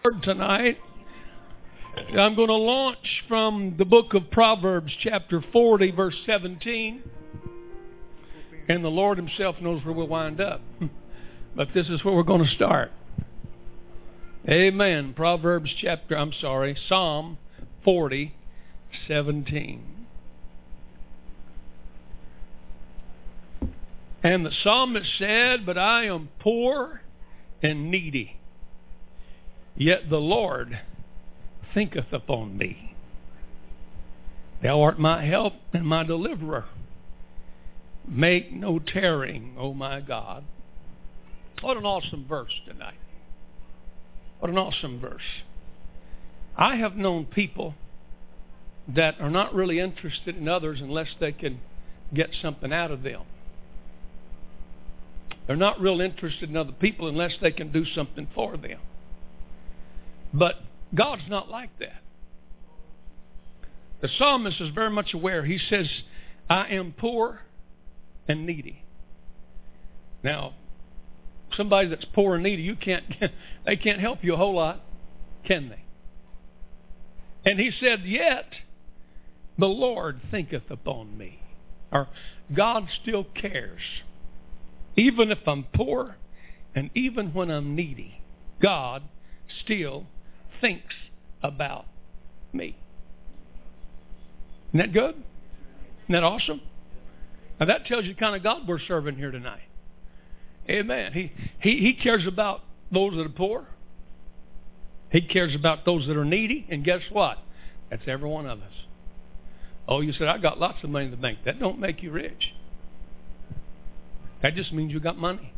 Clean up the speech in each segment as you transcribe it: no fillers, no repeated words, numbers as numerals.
Tonight, I'm going to launch from the book of Proverbs, chapter 40, verse 17. And the Lord Himself knows where we'll wind up. But this is where we're going to start. Amen. Psalm 40, 17. And the psalmist said, "But I am poor and needy. Yet the Lord thinketh upon me. Thou art my help and my deliverer. Make no tarrying, O my God." What an awesome verse tonight. What an awesome verse. I have known people that are not really interested in others unless they can get something out of them. They're not real interested in other people unless they can do something for them. But God's not like that. The psalmist is very much aware. He says, "I am poor and needy." Now, somebody that's poor and needy, they can't help you a whole lot, can they? And he said, "Yet the Lord thinketh upon me." Or God still cares. Even if I'm poor and even when I'm needy, God still thinks about me. Isn't that good? Isn't that awesome? Now that tells you the kind of God we're serving here tonight. Amen. He cares about those that are poor. He cares about those that are needy. And guess what? That's every one of us. Oh, you said, "I got lots of money in the bank." That don't make you rich. That just means you got money.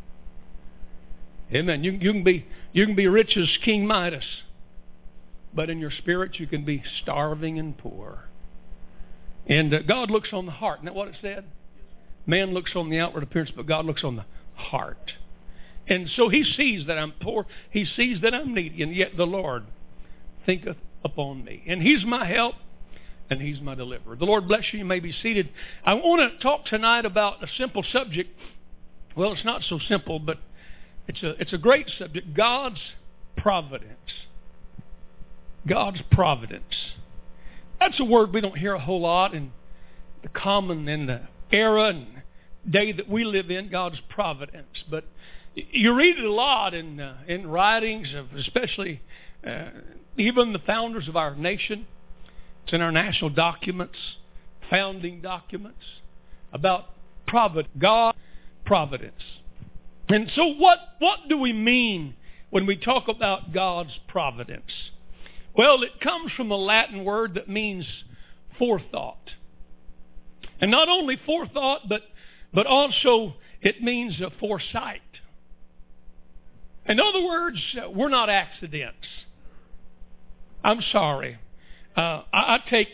Amen. You can be rich as King Midas, but in your spirit you can be starving and poor. And God looks on the heart. Isn't that what it said? Man looks on the outward appearance, but God looks on the heart. And so He sees that I'm poor. He sees that I'm needy, and yet the Lord thinketh upon me. And He's my help, and He's my deliverer. The Lord bless you. You may be seated. I want to talk tonight about a simple subject. Well, it's not so simple, but it's a great subject. God's providence. God's providence. That's a word we don't hear a whole lot in the era and day that we live in, God's providence. But you read it a lot in writings of especially even the founders of our nation. It's in our national documents, founding documents, about God's providence. And so what do we mean when we talk about God's providence? Well, it comes from a Latin word that means forethought. And not only forethought, but also it means foresight. In other words, we're not accidents. I'm sorry. I take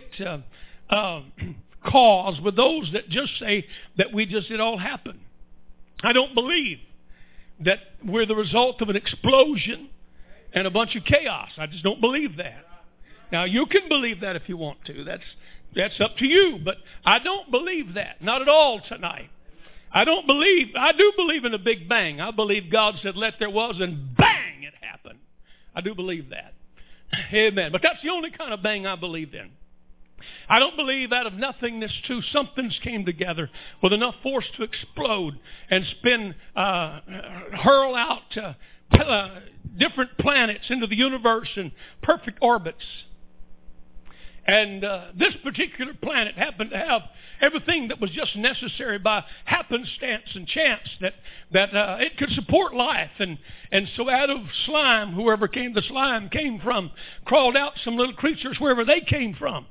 cause with those that just say that it all happened. I don't believe that we're the result of an explosion and a bunch of chaos. I just don't believe that. Now, you can believe that if you want to. That's up to you. But I don't believe that. Not at all tonight. I do believe in a big bang. I believe God said, "Let there was," and bang, it happened. I do believe that. Amen. But that's the only kind of bang I believe in. I don't believe out of nothingness too something's came together with enough force to explode and hurl out different planets into the universe in perfect orbits. And this particular planet happened to have everything that was just necessary by happenstance and chance that it could support life. And so out of slime, whoever the slime came from, crawled out some little creatures wherever they came from.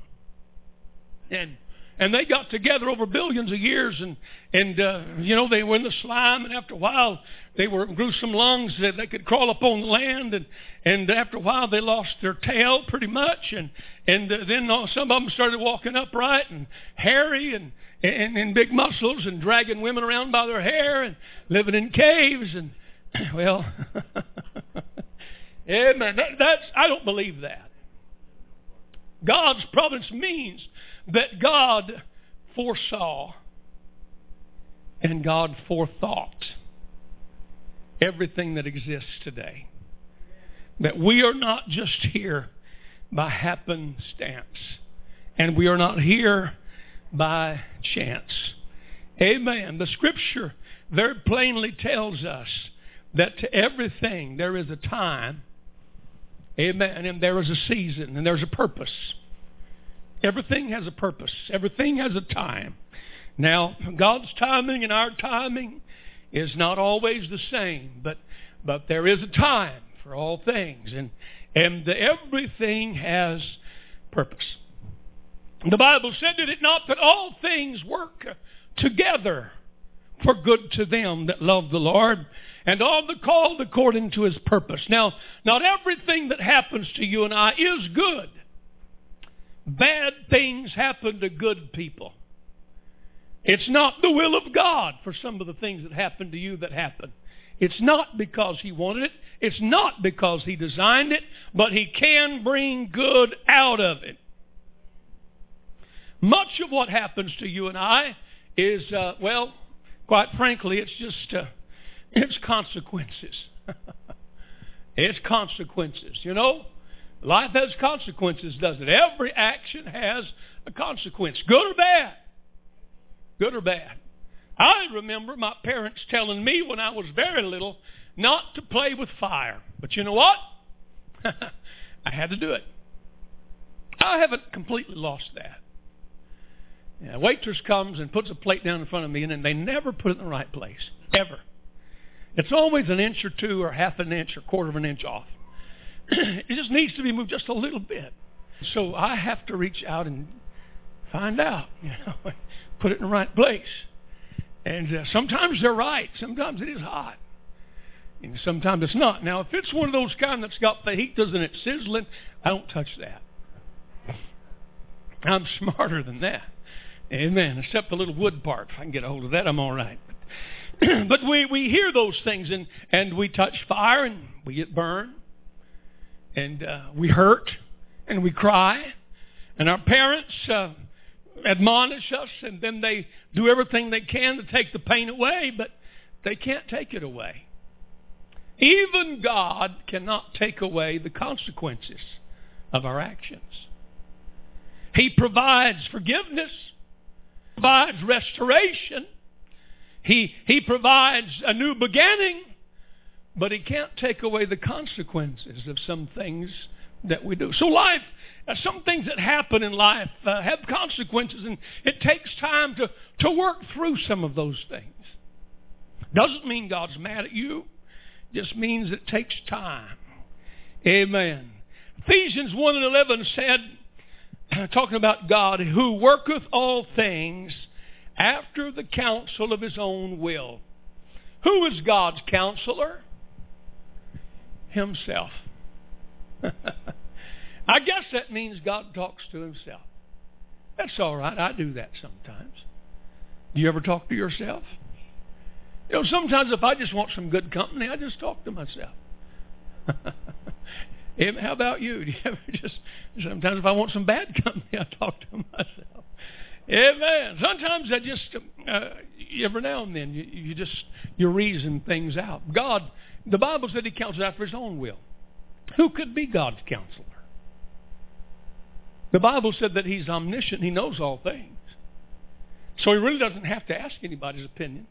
And they got together over billions of years, and they were in the slime, and after a while they grew some lungs that they could crawl up on the land, and after a while they lost their tail pretty much, and then some of them started walking upright and hairy and big muscles and dragging women around by their hair and living in caves, and well, amen. I don't believe that. God's providence means that God foresaw and God forethought everything that exists today. that we are not just here by happenstance, and we are not here by chance. Amen. The Scripture very plainly tells us that to everything there is a time, amen, and there is a season, and there's a purpose. Everything has a purpose. Everything has a time. Now, God's timing and our timing is not always the same, but there is a time for all things, and everything has purpose. The Bible said, did it not, that all things work together for good to them that love the Lord, and all the called according to His purpose. Now, not everything that happens to you and I is good. Bad things happen to good people. It's not the will of God for some of the things that happen to you that happen. It's not because He wanted it. It's not because He designed it, but He can bring good out of it. Much of what happens to you and I is, quite frankly, it's just, it's consequences. It's consequences. You know, life has consequences, doesn't it? Every action has a consequence, good or bad. Good or bad. I remember my parents telling me when I was very little not to play with fire. But you know what? I had to do it. I haven't completely lost that. A waitress comes and puts a plate down in front of me, and then they never put it in the right place. Ever. It's always an inch or two or half an inch or quarter of an inch off. It just needs to be moved just a little bit. So I have to reach out and find out, put it in the right place. And sometimes they're right. Sometimes it is hot. And sometimes it's not. Now, if it's one of those kind that's got fajitas and it's sizzling, I don't touch that. I'm smarter than that. Amen. Except the little wood part. If I can get a hold of that, I'm all right. But we hear those things, and we touch fire, and we get burned. And we hurt, and we cry. And our parents admonish us, and then they do everything they can to take the pain away, but they can't take it away. Even God cannot take away the consequences of our actions. He provides forgiveness, provides restoration, He provides a new beginning, but He can't take away the consequences of some things that we do. So life, some things that happen in life have consequences, and it takes time to work through some of those things. Doesn't mean God's mad at you. Just means it takes time. Amen. Ephesians 1:11 said, talking about God, who worketh all things after the counsel of His own will. Who is God's counselor? Himself. I guess that means God talks to Himself. That's all right. I do that sometimes. Do you ever talk to yourself? You know, sometimes if I just want some good company, I just talk to myself. How about you? Do you ever sometimes if I want some bad company, I talk to myself. Amen. Sometimes I just, every now and then, you reason things out. God, the Bible said He counsels after His own will. Who could be God's counselor? The Bible said that He's omniscient. He knows all things. So He really doesn't have to ask anybody's opinion.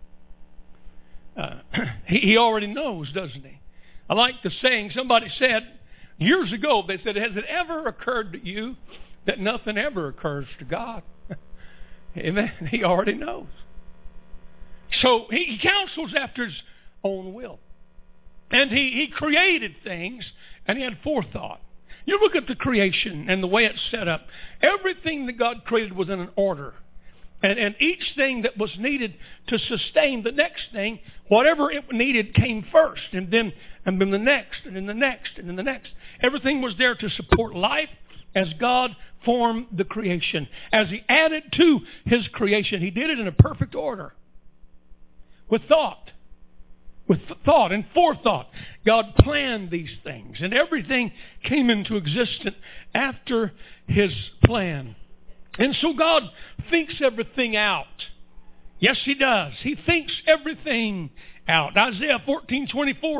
He already knows, doesn't He? I like the saying, somebody said, years ago, they said, has it ever occurred to you that nothing ever occurs to God? Amen. He already knows. So He counsels after His own will. And He created things, and He had forethought. You look at the creation and the way it's set up. Everything that God created was in an order. And each thing that was needed to sustain the next thing, whatever it needed came first. And then the next, and then the next, and then the next. Everything was there to support life as God formed the creation. As He added to His creation, He did it in a perfect order. With thought. With thought and forethought. God planned these things. And everything came into existence after His plan. And so God thinks everything out. Yes, He does. He thinks everything out. Isaiah 14:24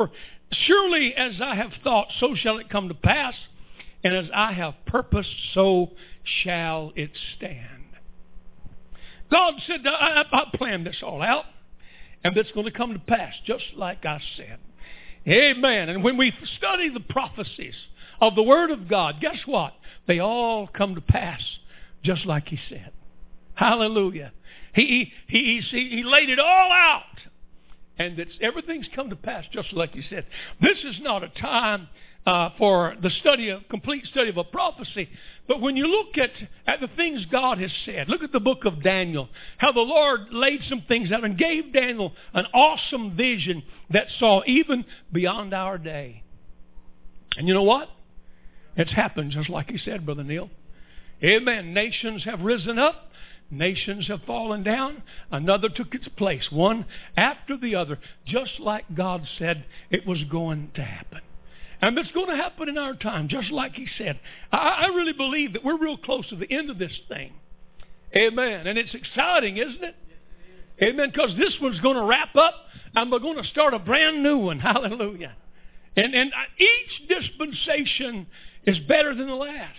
surely as I have thought, so shall it come to pass. And as I have purposed, so shall it stand. God said, I planned this all out. And it's going to come to pass, just like I said. Amen. And when we study the prophecies of the Word of God, guess what? They all come to pass, just like He said. Hallelujah. He laid it all out. And everything's come to pass, just like He said. This is not a time for the complete study of a prophecy. But when you look at the things God has said, look at the book of Daniel, how the Lord laid some things out and gave Daniel an awesome vision that saw even beyond our day. And you know what? It's happened just like He said, Brother Neil. Amen. Nations have risen up. Nations have fallen down. Another took its place, one after the other, just like God said it was going to happen. And it's going to happen in our time, just like He said. I really believe that we're real close to the end of this thing. Amen. And it's exciting, isn't it? Amen. Because this one's going to wrap up, and we're going to start a brand new one. Hallelujah. And each dispensation is better than the last.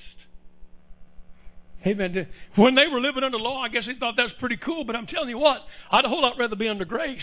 Amen. When they were living under law, I guess they thought that's pretty cool. But I'm telling you what, I'd a whole lot rather be under grace.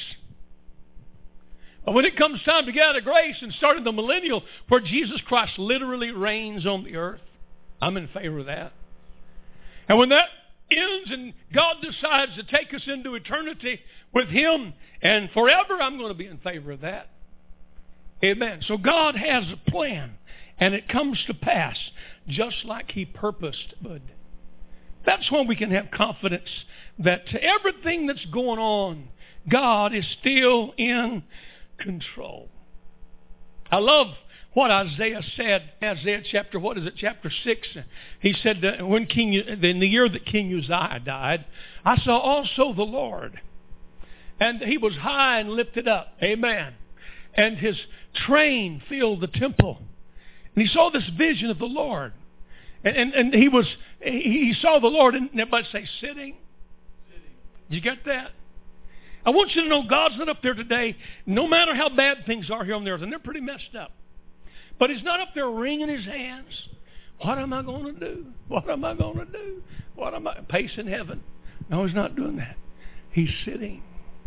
But when it comes time to get out of grace and start in the millennial, where Jesus Christ literally reigns on the earth, I'm in favor of that. And when that ends and God decides to take us into eternity with Him and forever, I'm going to be in favor of that. Amen. So God has a plan, and it comes to pass just like He purposed would. That's when we can have confidence that everything that's going on, God is still in control. I love what Isaiah said. Isaiah chapter 6. He said that in the year that King Uzziah died, I saw also the Lord, and He was high and lifted up. Amen. And His train filled the temple. And he saw this vision of the Lord. And he saw the Lord, and everybody say, sitting. You get that? I want you to know God's not up there today, no matter how bad things are here on the earth, and they're pretty messed up. But He's not up there wringing His hands. What am I going to do? What am I going to do? Pacing heaven? No, He's not doing that. He's sitting.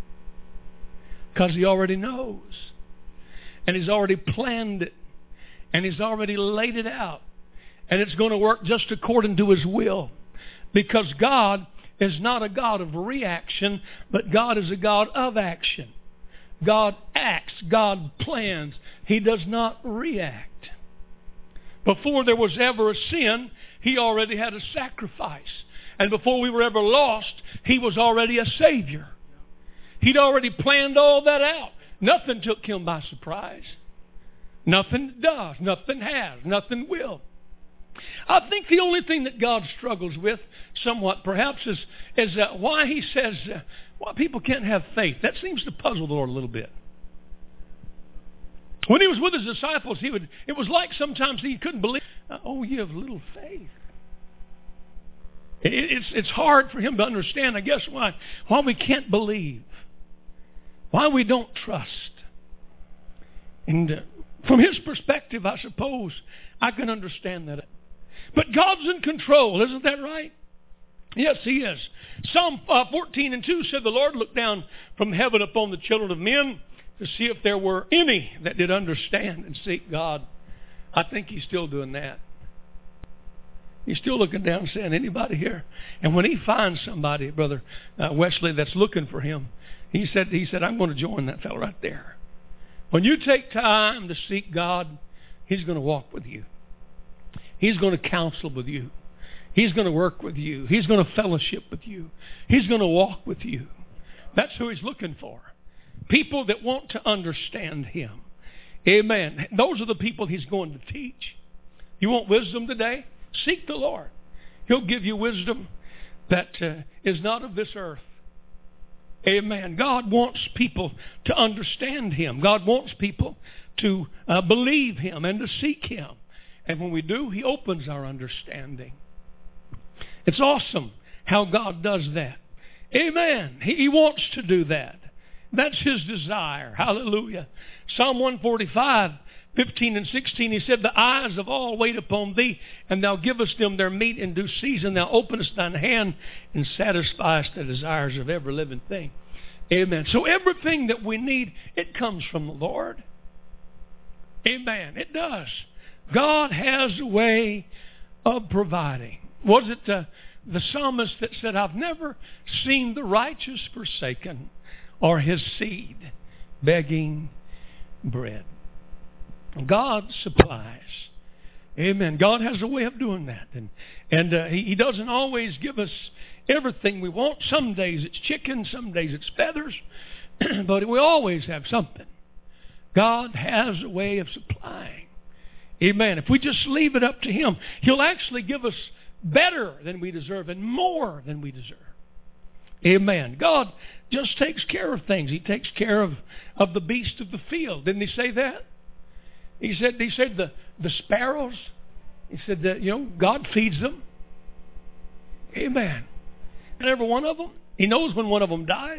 Because He already knows. And He's already planned it. And He's already laid it out. And it's going to work just according to His will. Because God is not a God of reaction, but God is a God of action. God acts. God plans. He does not react. Before there was ever a sin, He already had a sacrifice. And before we were ever lost, He was already a Savior. He'd already planned all that out. Nothing took Him by surprise. Nothing does. Nothing has. Nothing will. I think the only thing that God struggles with somewhat perhaps is why He says why people can't have faith. That seems to puzzle the Lord a little bit. When He was with His disciples, it was like sometimes He couldn't believe, you have little faith. It's hard for Him to understand, I guess, why we can't believe, why we don't trust. And from His perspective, I suppose, I can understand that. But God's in control, isn't that right? Yes, He is. Psalm 14:2 said, the Lord looked down from heaven upon the children of men to see if there were any that did understand and seek God. I think He's still doing that. He's still looking down saying, anybody here? And when He finds somebody, Brother Wesley, that's looking for Him, He said, I'm going to join that fellow right there. When you take time to seek God, He's going to walk with you. He's going to counsel with you. He's going to work with you. He's going to fellowship with you. He's going to walk with you. That's who He's looking for. People that want to understand Him. Amen. Those are the people He's going to teach. You want wisdom today? Seek the Lord. He'll give you wisdom that is not of this earth. Amen. God wants people to understand Him. God wants people to believe Him and to seek Him. And when we do, He opens our understanding. It's awesome how God does that. Amen. He wants to do that. That's His desire. Hallelujah. Psalm 145, 15 and 16, He said, the eyes of all wait upon Thee, and Thou givest them their meat in due season. Thou openest Thine hand and satisfiest the desires of every living thing. Amen. So everything that we need, it comes from the Lord. Amen. It does. God has a way of providing. Was it the psalmist that said, I've never seen the righteous forsaken or his seed begging bread? God supplies. Amen. God has a way of doing that. And He doesn't always give us everything we want. Some days it's chicken, some days it's feathers, but we always have something. God has a way of supplying. Amen. If we just leave it up to Him, He'll actually give us better than we deserve and more than we deserve. Amen. God just takes care of things. He takes care of the beast of the field. Didn't He say that? He said the sparrows. He said that, God feeds them. Amen. And every one of them, He knows when one of them dies.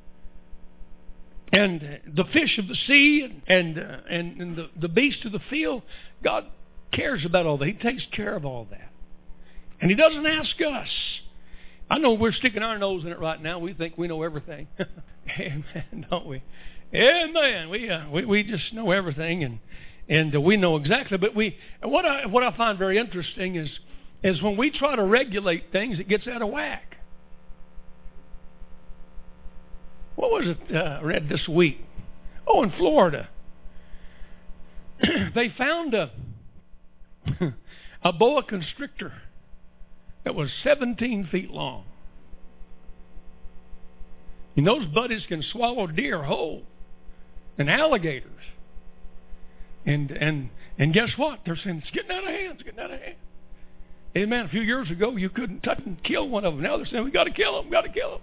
And the fish of the sea and the beast of the field, God cares about all that. He takes care of all that. And He doesn't ask us. I know we're sticking our nose in it right now. We think we know everything. Amen, don't we? Amen. We just know everything, and we know exactly. But what I find very interesting is when we try to regulate things, it gets out of whack. What was it I read this week? Oh, in Florida. They found a boa constrictor that was 17 feet long. And those buddies can swallow deer whole and alligators. And guess what? They're saying, it's getting out of hand. It's getting out of hand. Amen. A few years ago, you couldn't touch and kill one of them. Now they're saying, we got to kill them. We got to kill them.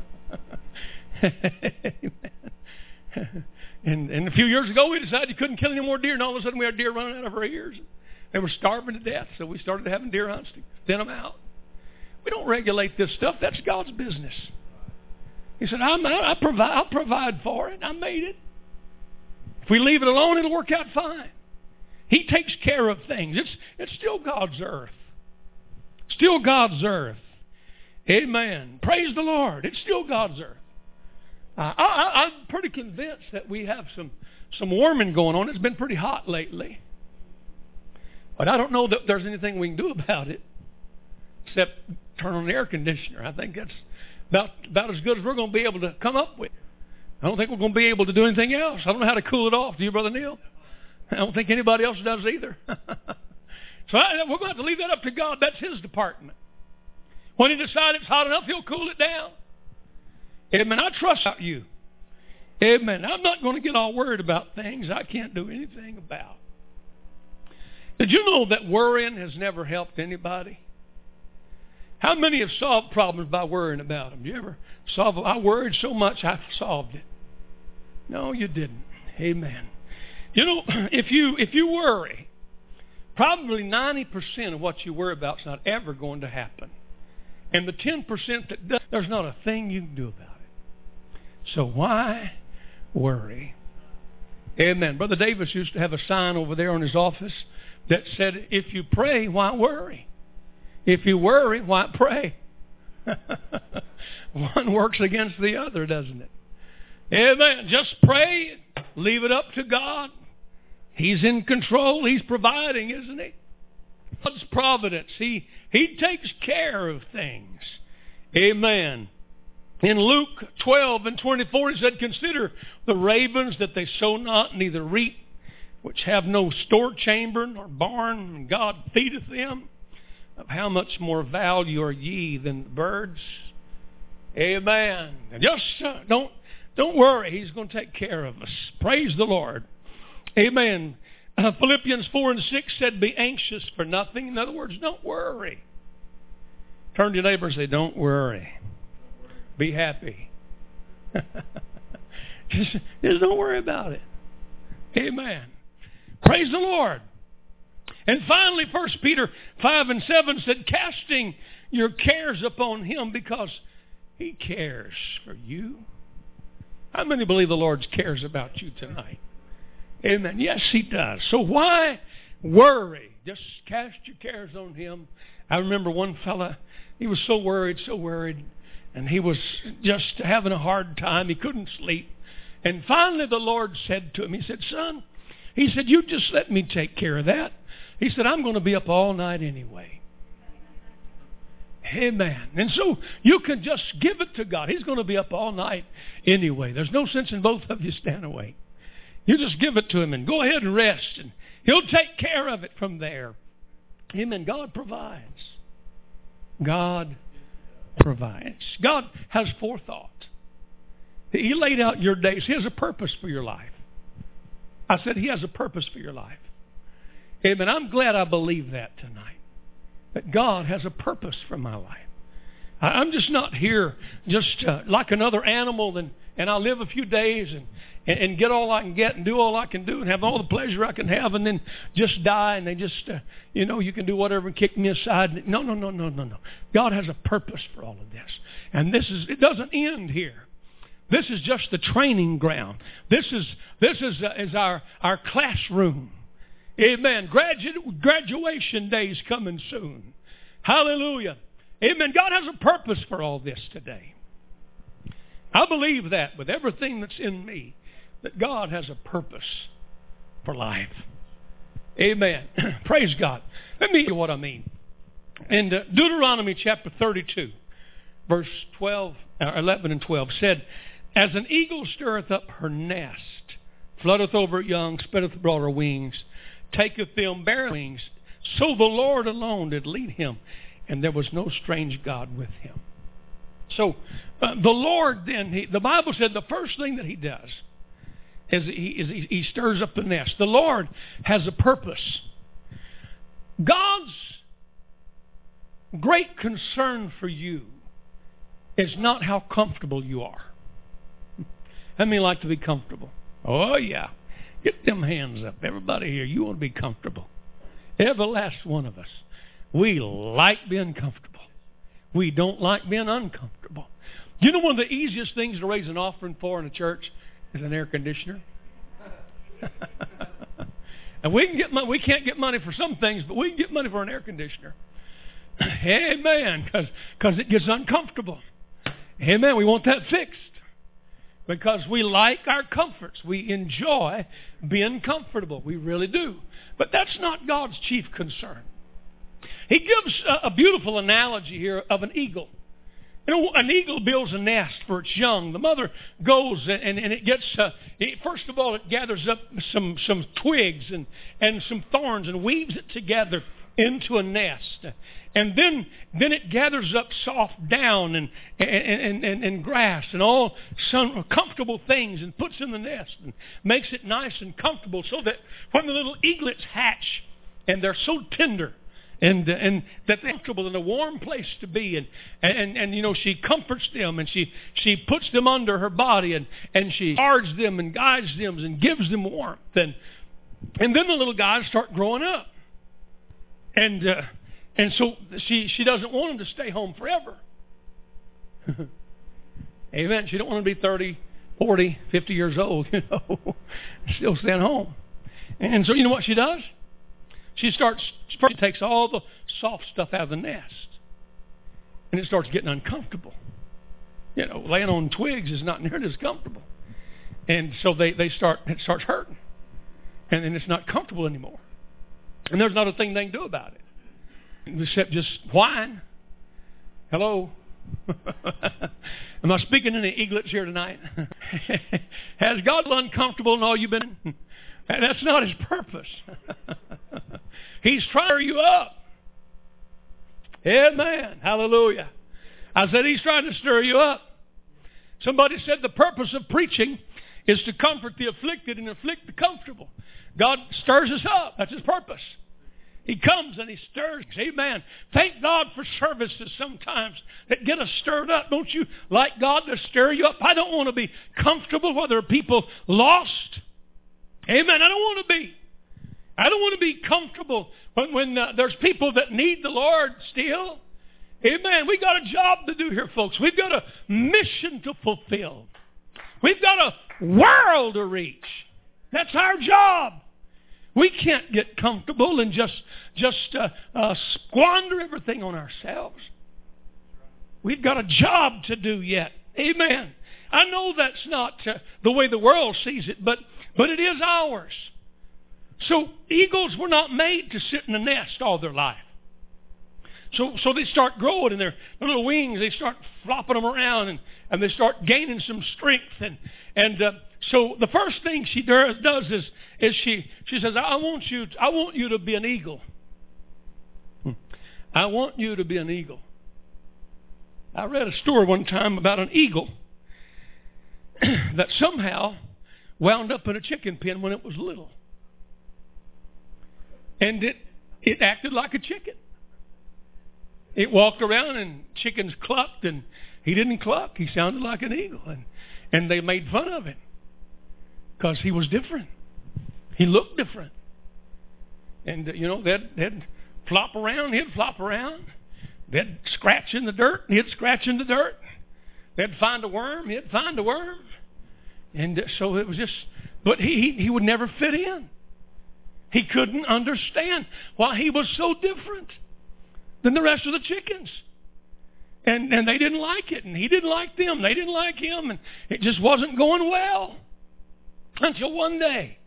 And a few years ago, we decided you couldn't kill any more deer, and all of a sudden we had deer running out of our ears. They were starving to death, so we started having deer hunts to thin them out. We don't regulate this stuff. That's God's business. He said, I'll provide for it. I made it. If we leave it alone, it'll work out fine. He takes care of things. It's still God's earth. Still God's earth. Amen. Praise the Lord. It's still God's earth. I'm pretty convinced that we have some warming going on. It's been pretty hot lately. But I don't know that there's anything we can do about it except turn on the air conditioner. I think that's about as good as we're going to be able to come up with. I don't think we're going to be able to do anything else. I don't know how to cool it off. Do you, Brother Neil? I don't think anybody else does either. So we're going to have to leave that up to God. That's His department. When He decides it's hot enough, He'll cool it down. Amen. I trust you. Amen. I'm not going to get all worried about things I can't do anything about. Did you know that worrying has never helped anybody? How many have solved problems by worrying about them? Do you ever solve them? I worried so much I solved it. No, you didn't. Amen. You know, if you worry, probably 90% of what you worry about is not ever going to happen. And the 10% that does, there's not a thing you can do about it. So why worry? Amen. Brother Davis used to have a sign over there in his office that said, if you pray, why worry? If you worry, why pray? One works against the other, doesn't it? Amen. Just pray. Leave it up to God. He's in control. He's providing, isn't He? God's providence. He takes care of things. Amen. In Luke 12 and 24, He said, consider the ravens that they sow not, neither reap, which have no store chamber nor barn, and God feedeth them. Of how much more value are ye than the birds? Amen. And just don't worry. He's going to take care of us. Praise the Lord. Amen. Philippians 4 and 6 said, be anxious for nothing. In other words, don't worry. Turn to your neighbor and say, don't worry. Be happy. just don't worry about it. Amen. Praise the Lord. And finally, 1 Peter 5 and 7 said, casting your cares upon Him because He cares for you. How many believe the Lord cares about you tonight? Amen. Yes, He does. So why worry? Just cast your cares on Him. I remember one fella, he was so worried, and he was just having a hard time. He couldn't sleep. And finally the Lord said to him, He said, son, He said, you just let me take care of that. He said, I'm going to be up all night anyway. Amen. And so you can just give it to God. He's going to be up all night anyway. There's no sense in both of you staying awake. You just give it to Him and go ahead and rest, and He'll take care of it from there. Amen. God provides. God provides. God has forethought. He laid out your days. He has a purpose for your life. I said He has a purpose for your life. Amen. I'm glad I believe that tonight. That God has a purpose for my life. I'm just not here just like another animal and I'll live a few days and get all I can get and do all I can do and have all the pleasure I can have and then just die and they just, you can do whatever and kick me aside. No. God has a purpose for all of this. And it doesn't end here. This is just the training ground. This is our classroom. Amen. Graduation day is coming soon. Hallelujah. Amen. God has a purpose for all this today. I believe that with everything that's in me, that God has a purpose for life. Amen. Praise God. Let me tell you what I mean. In Deuteronomy chapter 32, verse 11 and 12 said, as an eagle stirreth up her nest, flutteth over young, spreadeth abroad her wings, taketh them bare wings, so the Lord alone did lead him, and there was no strange God with him. So the Lord then, the Bible said the first thing that He does is he stirs up the nest. The Lord has a purpose. God's great concern for you is not how comfortable you are. How many like to be comfortable? Oh, yeah. Get them hands up. Everybody here, you want to be comfortable. Every last one of us. We like being comfortable. We don't like being uncomfortable. You know one of the easiest things to raise an offering for in a church is an air conditioner? And we can't get money for some things, but we can get money for an air conditioner. Amen. Because it gets uncomfortable. Amen. We want that fixed. Because we like our comforts. We enjoy being comfortable. We really do. But that's not God's chief concern. He gives a beautiful analogy here of an eagle. An eagle builds a nest for its young. The mother goes and it gets, first of all, it gathers up some twigs and some thorns and weaves it together into a nest. And then it gathers up soft down and grass and all some comfortable things and puts in the nest and makes it nice and comfortable so that when the little eaglets hatch and they're so tender and that they're comfortable in a warm place to be and she comforts them and she puts them under her body and she guards them and guides them and gives them warmth and then the little guys start growing up. And so she doesn't want them to stay home forever. Amen. She don't want to be 30, 40, 50 years old, still staying home. And so you know what she does? She takes all the soft stuff out of the nest. And it starts getting uncomfortable. Laying on twigs is not nearly as comfortable. And so it starts hurting. And then it's not comfortable anymore. And there's not a thing they can do about it. Except just whine. Hello? Am I speaking to any eaglets here tonight? Has God been uncomfortable in all you've been in? That's not His purpose. He's trying to stir you up. Amen. Hallelujah. I said He's trying to stir you up. Somebody said the purpose of preaching is to comfort the afflicted and afflict the comfortable. God stirs us up. That's His purpose. He comes and He stirs. Amen. Thank God for services sometimes that get us stirred up. Don't you like God to stir you up? I don't want to be comfortable where there are people lost. Amen. I don't want to be comfortable when there's people that need the Lord still. Amen. We got a job to do here, folks. We've got a mission to fulfill. We've got a world to reach. That's our job. We can't get comfortable and just squander everything on ourselves. We've got a job to do yet. Amen. I know that's not the way the world sees it, but it is ours. So eagles were not made to sit in a nest all their life. So they start growing, and their little wings, they start flopping them around, and they start gaining some strength. So the first thing she does is she says, I want you to be an eagle. I want you to be an eagle. I read a story one time about an eagle that somehow wound up in a chicken pen when it was little. And it acted like a chicken. It walked around and chickens clucked, and he didn't cluck. He sounded like an eagle. And they made fun of him because he was different. He looked different. And, they'd flop around. He'd flop around. They'd scratch in the dirt. He'd scratch in the dirt. They'd find a worm. He'd find a worm. And so it was just, but he would never fit in. He couldn't understand why he was so different than the rest of the chickens. And they didn't like it, and he didn't like them. They didn't like him, and it just wasn't going well. Until one day,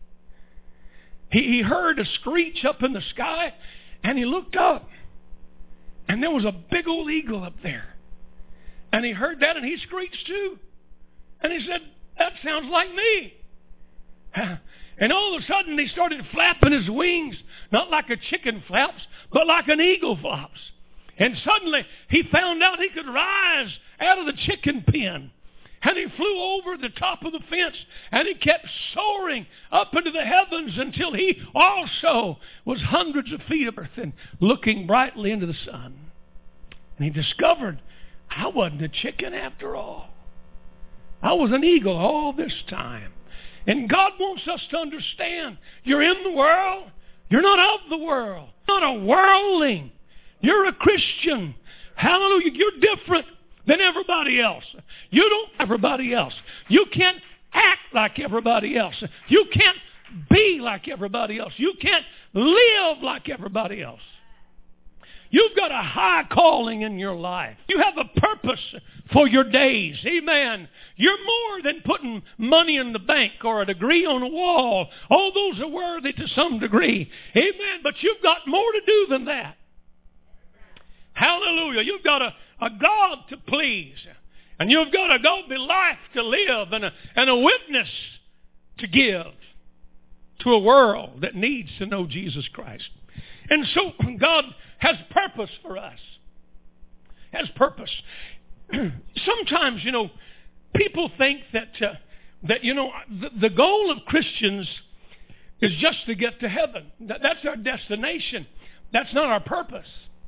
he heard a screech up in the sky, and he looked up, and there was a big old eagle up there. And he heard that, and he screeched too. And he said, that sounds like me. And all of a sudden, he started flapping his wings, not like a chicken flaps, but like an eagle flaps. And suddenly, he found out he could rise out of the chicken pen. And he flew over the top of the fence, and he kept soaring up into the heavens until he also was hundreds of feet of earth and looking brightly into the sun. And he discovered, I wasn't a chicken after all. I was an eagle all this time. And God wants us to understand, you're in the world, you're not of the world. You're not a worldling. You're a Christian. Hallelujah. You're different than everybody else. You don't everybody else. You can't act like everybody else. You can't be like everybody else. You can't live like everybody else. You've got a high calling in your life. You have a purpose for your days. Amen. You're more than putting money in the bank or a degree on a wall. All those are worthy to some degree. Amen. But you've got more to do than that. Hallelujah. You've got a God to please. And you've got a godly life to live and a witness to give to a world that needs to know Jesus Christ. And so God has purpose for us. Has purpose. Sometimes, people think that the goal of Christians is just to get to heaven. That's our destination. That's not our purpose.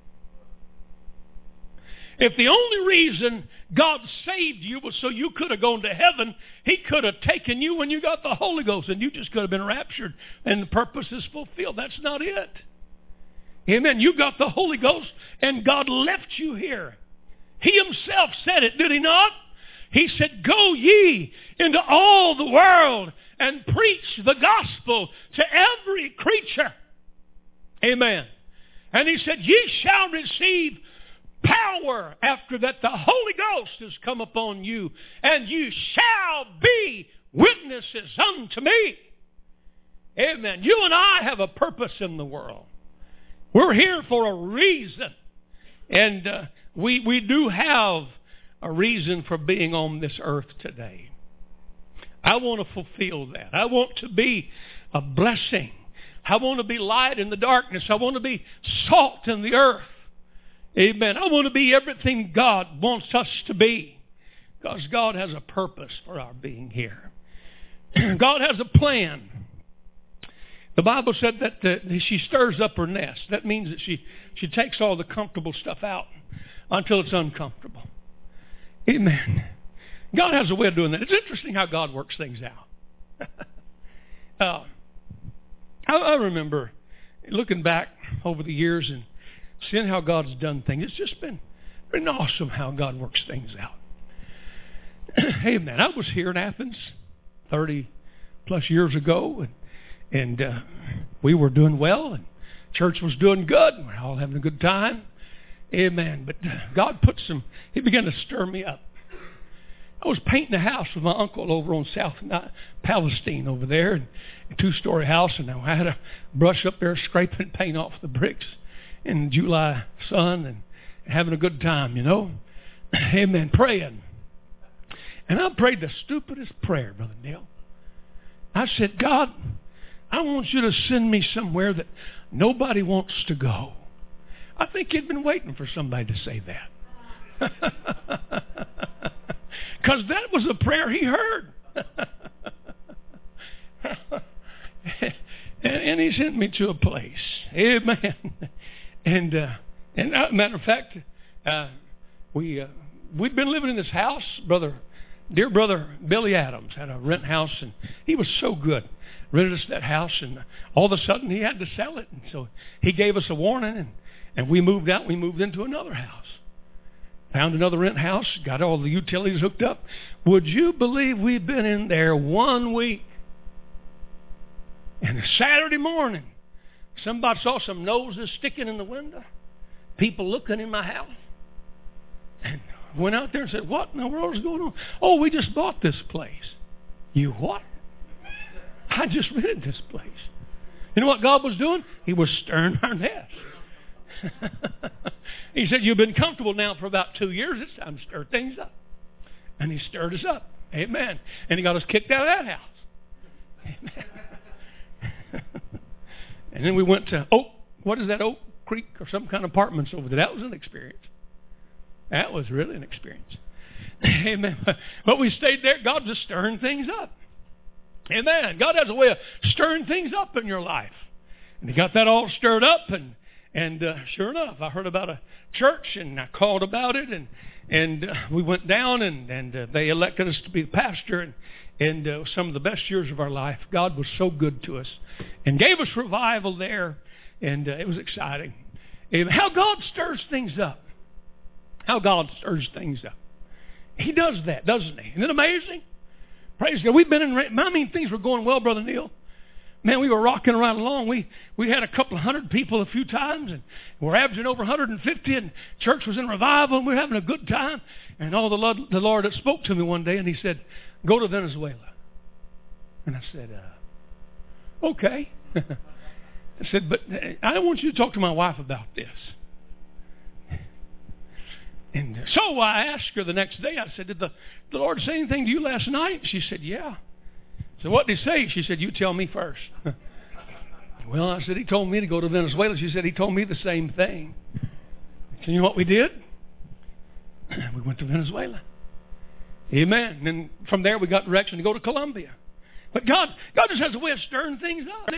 If the only reason God saved you was so you could have gone to heaven, He could have taken you when you got the Holy Ghost and you just could have been raptured and the purpose is fulfilled. That's not it. Amen. You got the Holy Ghost and God left you here. He Himself said it, did He not? He said, go ye into all the world and preach the gospel to every creature. Amen. And He said, ye shall receive power after that the Holy Ghost has come upon you, and you shall be witnesses unto me. Amen. You and I have a purpose in the world. We're here for a reason. And we do have a reason for being on this earth today. I want to fulfill that. I want to be a blessing. I want to be light in the darkness. I want to be salt in the earth. Amen. I want to be everything God wants us to be. Because God has a purpose for our being here. God has a plan. The Bible said that she stirs up her nest. That means that she takes all the comfortable stuff out until it's uncomfortable. Amen. God has a way of doing that. It's interesting how God works things out. I remember looking back over the years and seeing how God's done things. It's just been awesome how God works things out. Amen. I was here in Athens 30 plus years ago, and we were doing well, and church was doing good. We were all having a good time. Amen. But God He began to stir me up. I was painting a house with my uncle over on South Palestine over there, a 2-story house, and I had a brush up there scraping paint off the bricks in July sun and having a good time, you know. Amen. Praying. And I prayed the stupidest prayer, Brother Neil. I said, God, I want you to send me somewhere that nobody wants to go. I think he'd been waiting for somebody to say that. Because that was a prayer he heard. and he sent me to a place. Amen. And matter of fact, we'd been living in this house. Dear brother Billy Adams had a rent house, and he was so good. Rented us that house, and all of a sudden he had to sell it. And so he gave us a warning, and we moved out. We moved into another house. Found another rent house, got all the utilities hooked up. Would you believe we've been in there 1 week? And a Saturday morning, somebody saw some noses sticking in the window, people looking in my house, and went out there and said, what in the world is going on? Oh, we just bought this place. You what? I just rented this place. You know what God was doing? He was stirring our nest. He said, you've been comfortable now for about 2 years. It's time to stir things up. And he stirred us up. Amen. And he got us kicked out of that house. Amen. And then we went to Oak Creek or some kind of apartments over there. That was an experience. That was really an experience. Amen. But we stayed there. God was stirring things up. Amen. God has a way of stirring things up in your life. And he got that all stirred up, and sure enough, I heard about a church, and I called about it, and we went down, and they elected us to be the pastor, and some of the best years of our life. God was so good to us and gave us revival there, and it was exciting. How God stirs things up. How God stirs things up. He does that, doesn't he? Isn't it amazing? Praise God. We've been things were going well, Brother Neil. Man, we were rocking right along. We had a couple of hundred people a few times, and we're averaging over 150, and church was in revival, and we were having a good time. And all the Lord had spoke to me one day, and he said, go to Venezuela. And I said, okay. I said, but I want you to talk to my wife about this. And so I asked her the next day, I said, did the Lord say anything to you last night? She said, yeah. So what did he say? She said, you tell me first. Well, I said, he told me to go to Venezuela. She said, he told me the same thing. So you know what we did? We went to Venezuela. Amen. And then from there we got direction to go to Colombia. But God just has a way of stirring things up.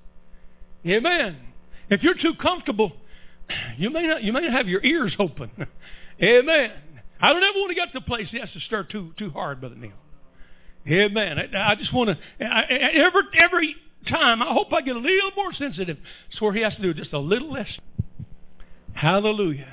Amen. If you're too comfortable, you may not have your ears open. Amen. I don't ever want to get to the place he has to stir too hard, Brother Neil. Amen. I just want to, every time, I hope I get a little more sensitive. That's where he has to do just a little less. Hallelujah.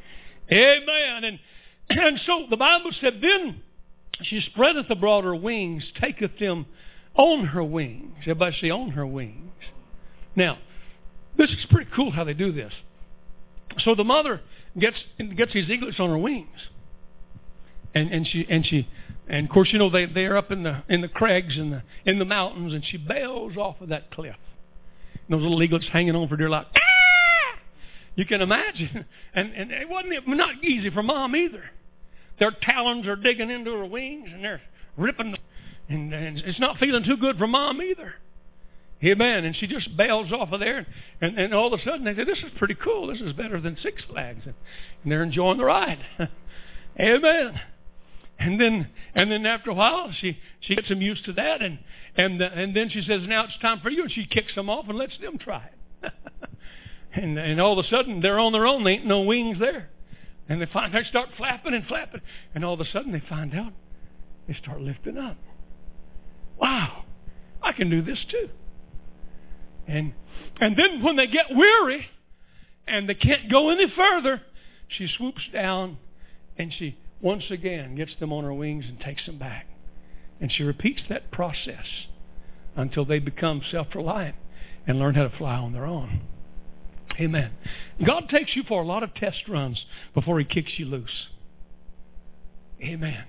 Amen. And so the Bible said, then she spreadeth abroad her wings, taketh them on her wings. Everybody say on her wings. Now, this is pretty cool how they do this. So the mother gets these eaglets on her wings. And of course, you know, they're up in the crags and in the mountains, and she bails off of that cliff. And those little eaglets hanging on for dear life. Ah! You can imagine. And it wasn't not easy for Mom either. Their talons are digging into her wings, and they're ripping. And it's not feeling too good for Mom either. Amen. And she just bails off of there. And all of a sudden they say, this is pretty cool. This is better than Six Flags. And they're enjoying the ride. Amen. And then after a while, she gets them used to that, and then she says, now it's time for you, and she kicks them off and lets them try it. and all of a sudden, they're on their own. There ain't no wings there. And they start flapping and flapping, and all of a sudden they find out they start lifting up. Wow, I can do this too. And then when they get weary and they can't go any further, she swoops down and she once again gets them on her wings and takes them back. And she repeats that process until they become self-reliant and learn how to fly on their own. Amen. God takes you for a lot of test runs before He kicks you loose. Amen.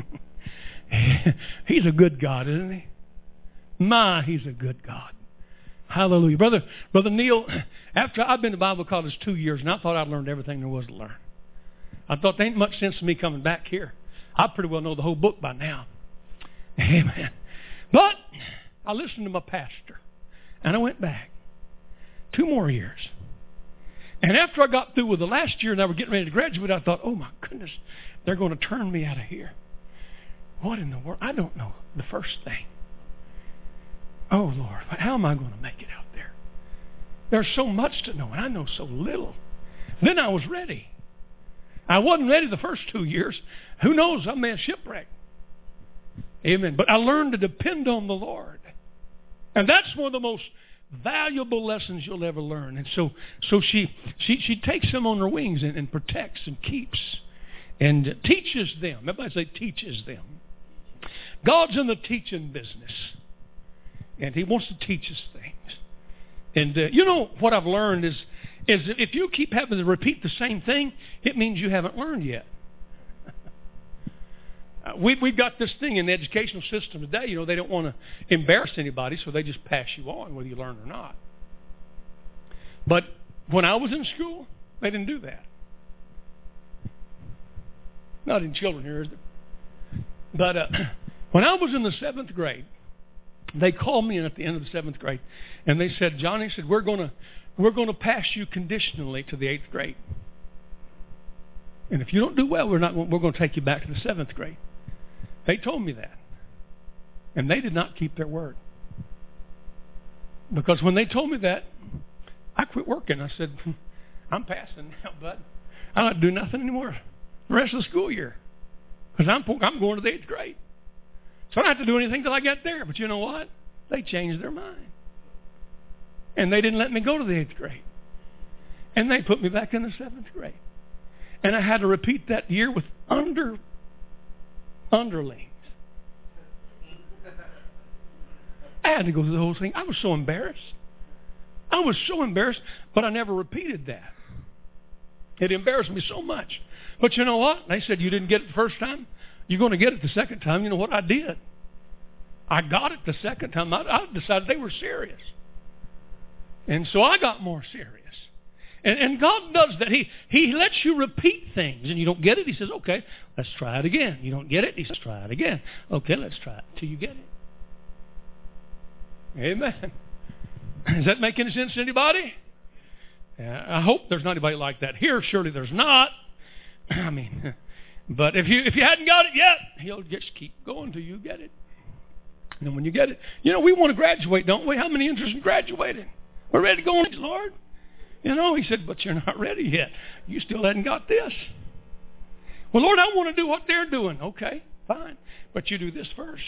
He's a good God, isn't He? He's a good God. Hallelujah. Brother Neil, after I've been to Bible college 2 years, and I thought I'd learned everything there was to learn. I thought there ain't much sense in me coming back here. I pretty well know the whole book by now. Amen. But I listened to my pastor, and I went back 2 more years. And after I got through with the last year and I were getting ready to graduate, I thought, oh my goodness, they're going to turn me out of here. What in the world? I don't know the first thing. Oh Lord, how am I going to make it out there? There's so much to know, and I know so little. Then I was ready. I wasn't ready the first 2 years. Who knows? I may have shipwrecked. Amen. But I learned to depend on the Lord. And that's one of the most valuable lessons you'll ever learn. And so she takes them on her wings and protects and keeps and teaches them. Everybody say teaches them. God's in the teaching business. And He wants to teach us things. And you know what I've learned is if you keep having to repeat the same thing, it means you haven't learned yet. We've got this thing in the educational system today, you know, they don't want to embarrass anybody, so they just pass you on whether you learn or not. But when I was in school, they didn't do that. Not in children here, is there? But when I was in the 7th grade, they called me in at the end of the 7th grade, and they said, Johnny, said, we're going to pass you conditionally to the 8th grade. And if you don't do well, we're going to take you back to the 7th grade. They told me that. And they did not keep their word. Because when they told me that, I quit working. I said, I'm passing now, bud. I don't do nothing anymore the rest of the school year. Because I'm going to the 8th grade. So I don't have to do anything till I get there. But you know what? They changed their mind. And they didn't let me go to the 8th grade. And they put me back in the 7th grade. And I had to repeat that year with underlings. I had to go through the whole thing. I was so embarrassed. But I never repeated that. It embarrassed me so much. But you know what? They said, you didn't get it the first time? You're going to get it the second time. You know what I did? I got it the second time. I decided they were serious. And so I got more serious. And God does that. He lets you repeat things. And you don't get it, He says, okay, let's try it again. You don't get it, He says, try it again. Okay, let's try it till you get it. Amen. Does that make any sense to anybody? I hope there's not anybody like that here. Surely there's not. I mean, but if you hadn't got it yet, He'll just keep going till you get it. And then when you get it, you know, we want to graduate, don't we? How many interested in graduating? We're ready to go on, Lord. You know, He said, but you're not ready yet. You still hadn't got this. Well, Lord, I want to do what they're doing. Okay, fine. But you do this first.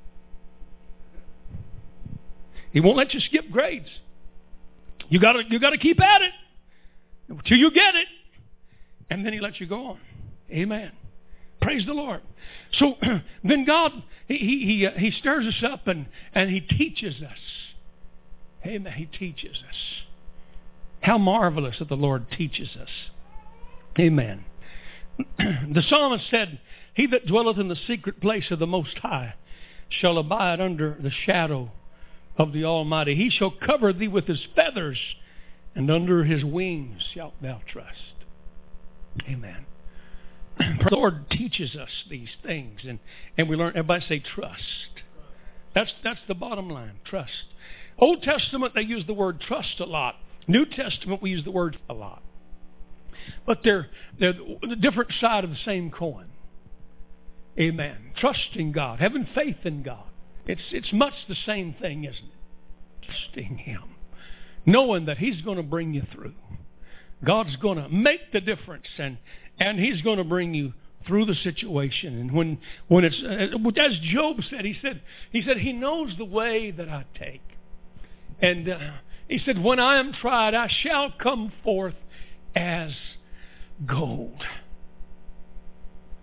He won't let you skip grades. You got to keep at it till you get it. And then He lets you go on. Amen. Praise the Lord. So then God, He stirs us up and He teaches us. Amen. He teaches us. How marvelous that the Lord teaches us. Amen. The psalmist said, He that dwelleth in the secret place of the Most High shall abide under the shadow of the Almighty. He shall cover thee with His feathers, and under His wings shalt thou trust. Amen. The Lord teaches us these things, and we learn. Everybody say trust. That's the bottom line. Trust. Old Testament, they use the word trust a lot. New Testament, we use the word a lot. But they're the different side of the same coin. Amen. Trusting God, having faith in God. It's much the same thing, isn't it? Trusting Him. Knowing that He's going to bring you through. God's going to make the difference, and He's going to bring you through the situation. And when it's, as Job said, he said He knows the way that I take. And he said, when I am tried, I shall come forth as gold.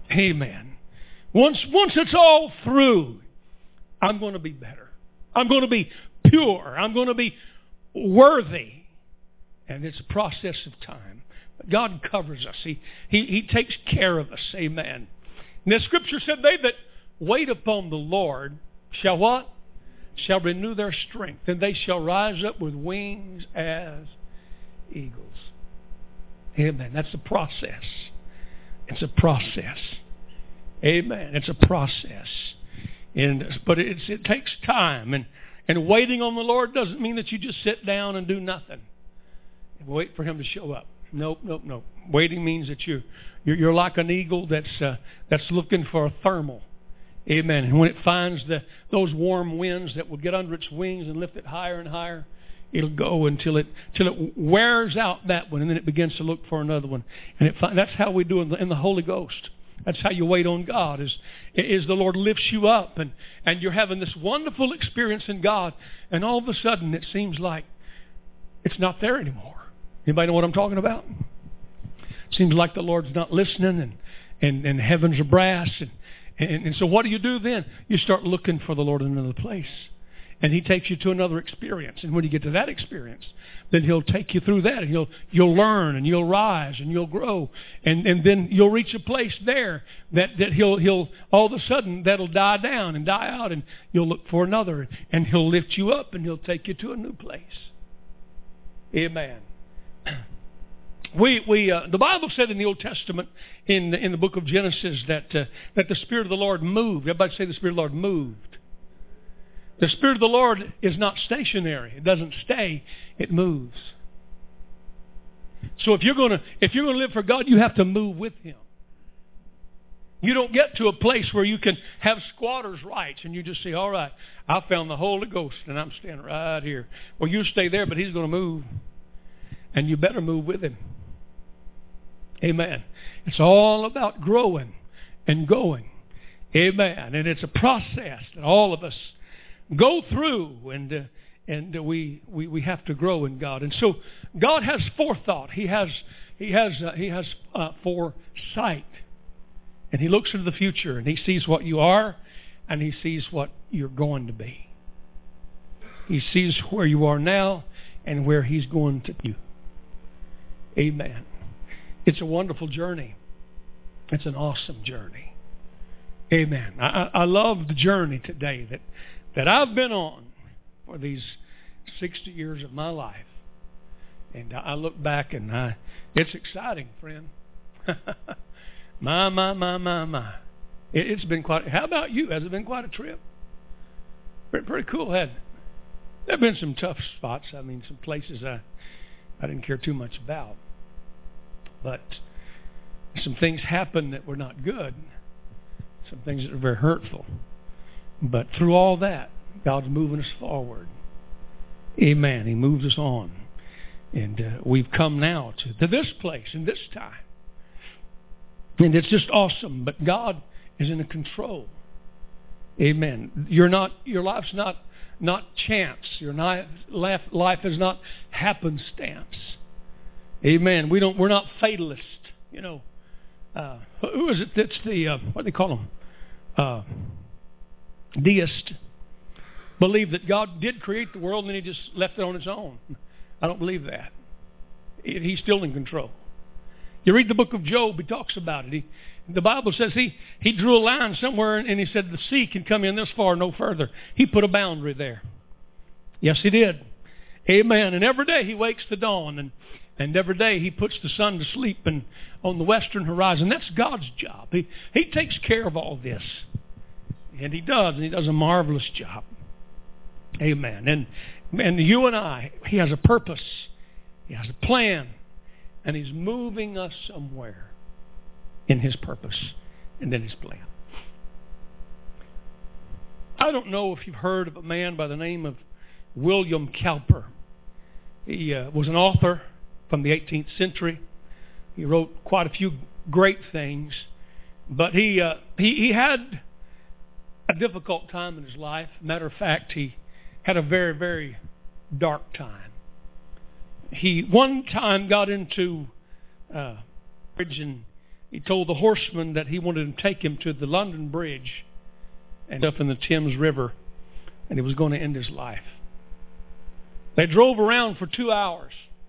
Amen. Once it's all through, I'm going to be better. I'm going to be pure. I'm going to be worthy. And it's a process of time. But God covers us. He takes care of us. Amen. And the Scripture said, they that wait upon the Lord shall what? Shall renew their strength. And they shall rise up with wings as eagles. Amen. That's a process. It's a process. Amen. It's a process. But it takes time. And waiting on the Lord doesn't mean that you just sit down and do nothing and wait for Him to show up. Nope. Waiting means that you're like an eagle that's looking for a thermal. Amen. And when it finds those warm winds that will get under its wings and lift it higher and higher, it'll go until it wears out that one, and then it begins to look for another one. And that's how we do in the Holy Ghost. That's how you wait on God, is the Lord lifts you up, and you're having this wonderful experience in God, and all of a sudden it seems like it's not there anymore. Anybody know what I'm talking about? It seems like the Lord's not listening, and heavens are brass, and so what do you do then? You start looking for the Lord in another place. And He takes you to another experience. And when you get to that experience, then He'll take you through that. And you'll learn, and you'll rise, and you'll grow. And then you'll reach a place there that He'll all of a sudden, that'll die down and die out. And you'll look for another. And He'll lift you up, and He'll take you to a new place. Amen. The Bible said in the Old Testament, in the book of Genesis, that the Spirit of the Lord moved. Everybody say the Spirit of the Lord moved. The Spirit of the Lord is not stationary. It doesn't stay. It moves. So if you're going to live for God, you have to move with Him. You don't get to a place where you can have squatter's rights and you just say, all right, I found the Holy Ghost and I'm standing right here. Well, you stay there, but He's going to move. And you better move with Him. Amen. It's all about growing and going. Amen. And it's a process that all of us go through, and we have to grow in God. And so God has forethought. He has foresight, and He looks into the future, and He sees what you are, and He sees what you're going to be. He sees where you are now and where He's going to take you. Amen. It's a wonderful journey. It's an awesome journey. Amen. I love the journey today that I've been on for these 60 years of my life. And I look back and it's exciting, friend. My. It's been quite, how about you? Has it been quite a trip? Pretty cool, hasn't it? There have been some tough spots. I mean, some places I didn't care too much about. But some things happened that were not good. Some things that were very hurtful. But through all that, God's moving us forward. Amen. He moves us on. And we've come now to this place and this time. And it's just awesome. But God is in control. Amen. Your life's not chance. Your life is not happenstance. Amen. We're not fatalists. You know, who is it that's the, what do they call them? Deist. Believe that God did create the world and then He just left it on its own. I don't believe that. He's still in control. You read the book of Job, he talks about it. The Bible says he drew a line somewhere and he said the sea can come in this far, no further. He put a boundary there. Yes, He did. Amen. And every day He wakes the dawn, and every day He puts the sun to sleep and on the western horizon. That's God's job. He takes care of all this. And He does a marvelous job. Amen. And you and I, He has a purpose. He has a plan. And He's moving us somewhere in His purpose and in His plan. I don't know if you've heard of a man by the name of William Cowper. He was an author from the 18th century. He wrote quite a few great things. But he had a difficult time in his life. Matter of fact, he had a very, very dark time. He one time got into marriage, and he told the horseman that he wanted to take him to the London Bridge and up in the Thames River, and he was going to end his life. They drove around for 2 hours.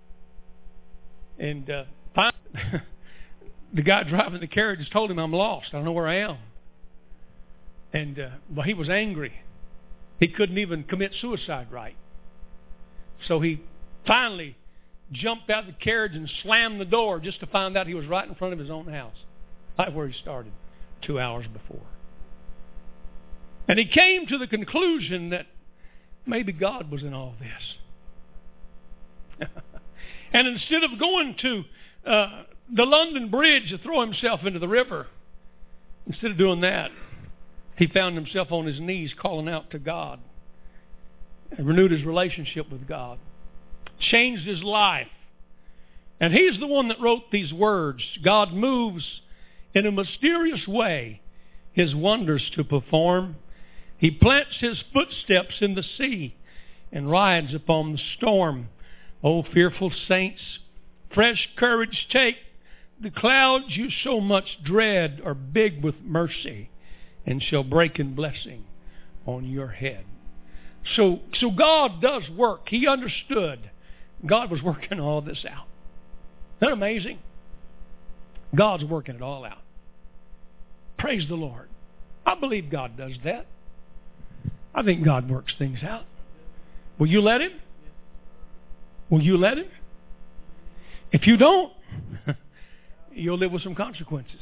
And finally, the guy driving the carriage just told him, I'm lost. I don't know where I am. And well, he was angry. He couldn't even commit suicide right. So he finally jumped out of the carriage and slammed the door just to find out he was right in front of his own house, right where he started 2 hours before. And he came to the conclusion that maybe God was in all this. And instead of going to the London Bridge to throw himself into the river, instead of doing that, he found himself on his knees calling out to God and renewed his relationship with God, changed his life. And he's the one that wrote these words. God moves in a mysterious way his wonders to perform. He plants his footsteps in the sea and rides upon the storm. O fearful saints, fresh courage take. The clouds you so much dread are big with mercy and shall break in blessing on your head. So God does work. He understood. God was working all this out. Isn't that amazing? God's working it all out. Praise the Lord. I believe God does that. I think God works things out. Will you let Him? Will you let Him? If you don't, you'll live with some consequences.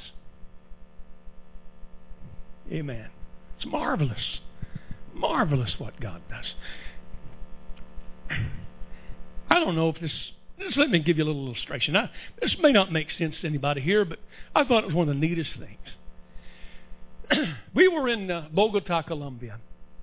Amen. It's marvelous. Marvelous what God does. I don't know if this... Just let me give you a little illustration. This may not make sense to anybody here, but I thought it was one of the neatest things. We were in Bogota, Colombia.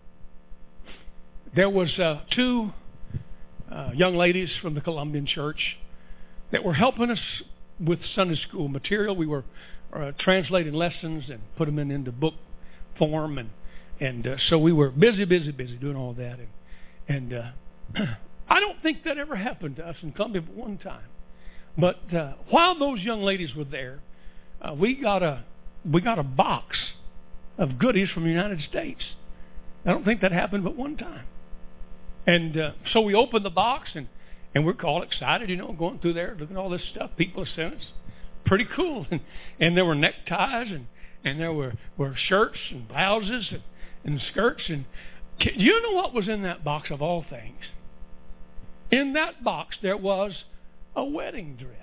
There was two young ladies from the Colombian church that were helping us with Sunday school material. We were translating lessons and put them into book form, and so we were busy doing all that. And I don't think that ever happened to us in Colombia but one time. But while those young ladies were there, we got a box of goodies from the United States. I don't think that happened but one time. And so we opened the box, and we're all excited, going through there, looking at all this stuff people have sent us. Pretty cool. And there were neckties, and there were shirts and blouses and skirts. And you know what was in that box of all things? In that box there was a wedding dress.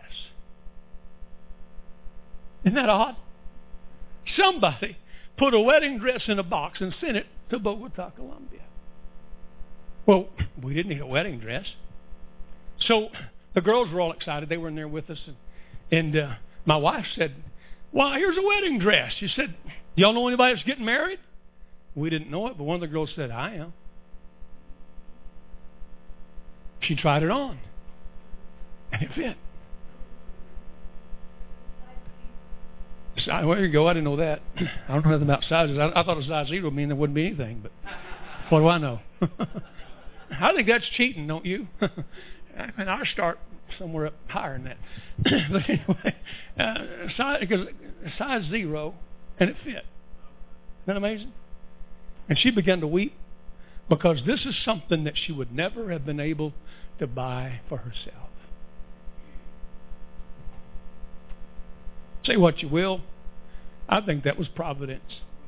Isn't that odd? Somebody put a wedding dress in a box and sent it to Bogota, Colombia. Well, we didn't need a wedding dress. So the girls were all excited. They were in there with us. And my wife said, well, here's a wedding dress. She said, y'all know anybody that's getting married? We didn't know it, but one of the girls said, I am. She tried it on. And it fit. Where you go? I didn't know that. I don't know nothing about sizes. I thought a size 0 would mean there wouldn't be anything, but what do I know? I think that's cheating, don't you? I mean, I'll start somewhere up higher than that. But anyway, because size 0, and it fit. Isn't that amazing? And she began to weep because this is something that she would never have been able to buy for herself. Say what you will, I think that was providence.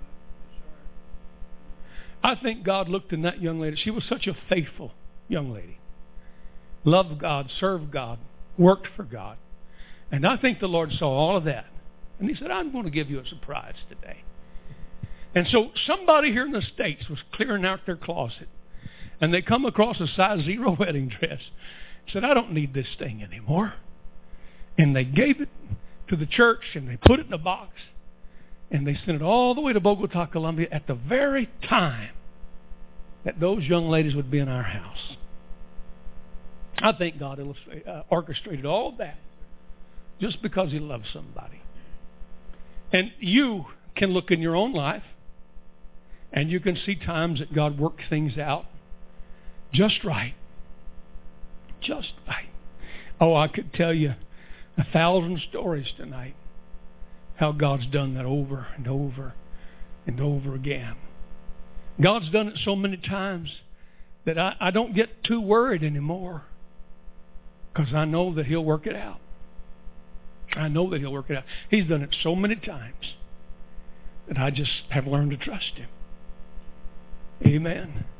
I think God looked in that young lady. She was such a faithful young lady. Loved God, served God, worked for God. And I think the Lord saw all of that. And He said, I'm going to give you a surprise today. And so somebody here in the States was clearing out their closet. And they come across a size 0 wedding dress. Said, I don't need this thing anymore. And they gave it to the church, and they put it in a box. And they sent it all the way to Bogota, Colombia at the very time that those young ladies would be in our house. I think God orchestrated all that just because He loves somebody. And you can look in your own life, and you can see times that God worked things out just right. Just right. Oh, I could tell you 1,000 stories tonight how God's done that over and over and over again. God's done it so many times that I don't get too worried anymore, because I know that He'll work it out. I know that He'll work it out. He's done it so many times that I just have learned to trust Him. Amen.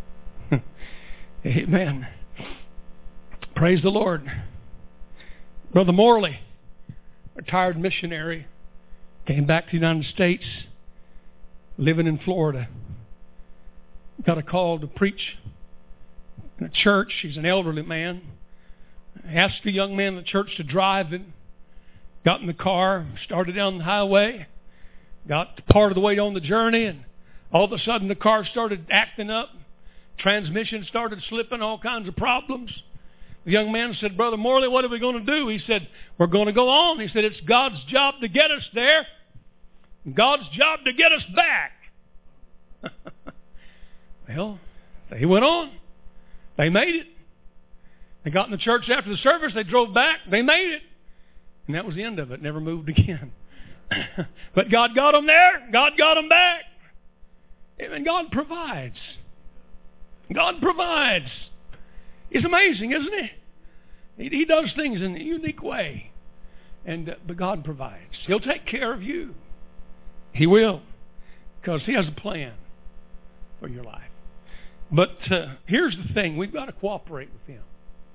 Amen. Praise the Lord. Brother Morley, retired missionary, came back to the United States, living in Florida. Got a call to preach in a church. He's an elderly man. Asked a young man in the church to drive him. Got in the car, started down the highway, got part of the way on the journey, and all of a sudden the car started acting up. Transmission started slipping, all kinds of problems. The young man said, Brother Morley, what are we going to do? He said, we're going to go on. He said, it's God's job to get us there, God's job to get us back. Well, they went on. They made it. They got in the church after the service. They drove back. They made it. And that was the end of it. Never moved again. But God got them there. God got them back. And God provides. God provides. It's amazing, isn't it? He does things in a unique way. But God provides. He'll take care of you. He will. Because He has a plan for your life. But here's the thing. We've got to cooperate with Him.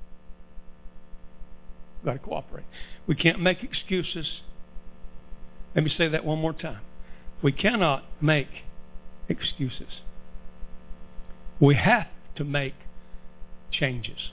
We've got to cooperate. We can't make excuses. Let me say that one more time. We cannot make excuses. We have to make changes.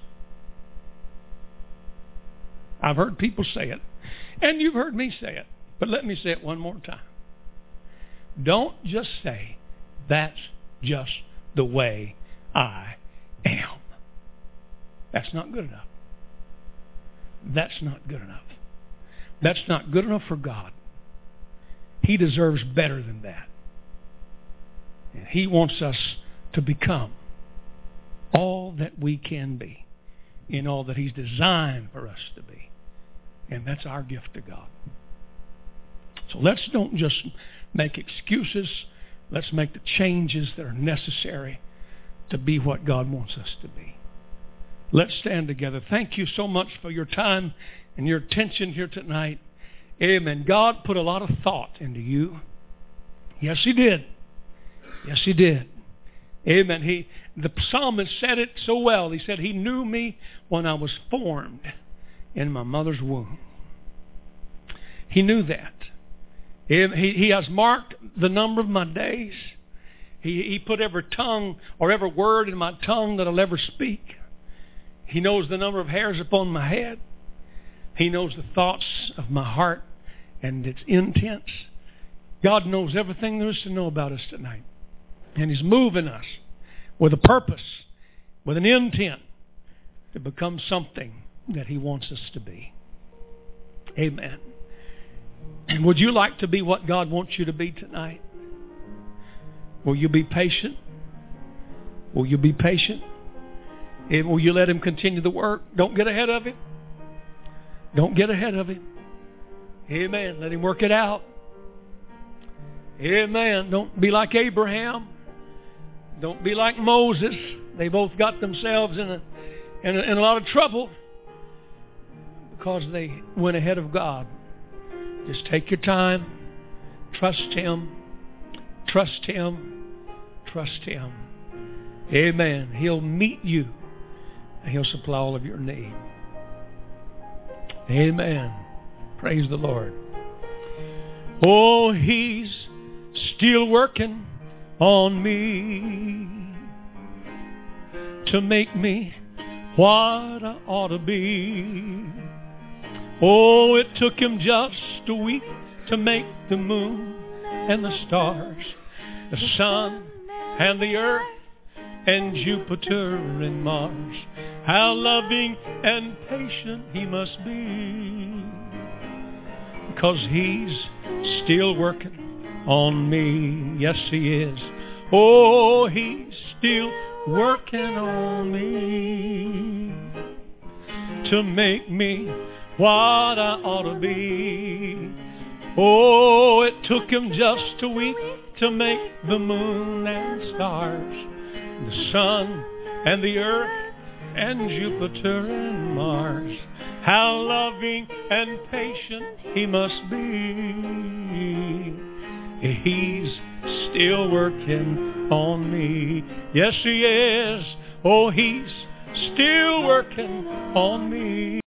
I've heard people say it, and you've heard me say it, but let me say it one more time. Don't just say, that's just the way I am. That's not good enough. That's not good enough. That's not good enough for God. He deserves better than that. And He wants us to become all that we can be in all that He's designed for us to be. And that's our gift to God. So let's don't just make excuses. Let's make the changes that are necessary to be what God wants us to be. Let's stand together. Thank you so much for your time and your attention here tonight. Amen. God put a lot of thought into you. Yes, He did. Yes, He did. Amen. The psalmist said it so well. He said, He knew me when I was formed in my mother's womb. He knew that. He has marked the number of my days. He put every tongue or every word in my tongue that I'll ever speak. He knows the number of hairs upon my head. He knows the thoughts of my heart and its intents. God knows everything there is to know about us tonight. And He's moving us with a purpose, with an intent to become something that He wants us to be. Amen. And would you like to be what God wants you to be tonight? Will you be patient? Will you be patient? And will you let Him continue the work? Don't get ahead of Him. Don't get ahead of Him. Amen. Let Him work it out. Amen. Don't be like Abraham. Don't be like Moses. They both got themselves in a lot of trouble because they went ahead of God. Just take your time. Trust Him. Trust Him. Trust Him. Amen. He'll meet you. And He'll supply all of your need. Amen. Praise the Lord. Oh, He's still working on me to make me what I ought to be. Oh, it took Him just a week to make the moon and the stars, the sun and the earth, and Jupiter and Mars. How loving and patient He must be, because He's still working on me. Yes, He is. Oh, He's still working on me to make me what I ought to be. Oh, it took him just a week to make the moon and stars, the sun and the earth and Jupiter and Mars. How loving and patient he must be. He's still working on me. Yes, he is. Oh, he's still working on me.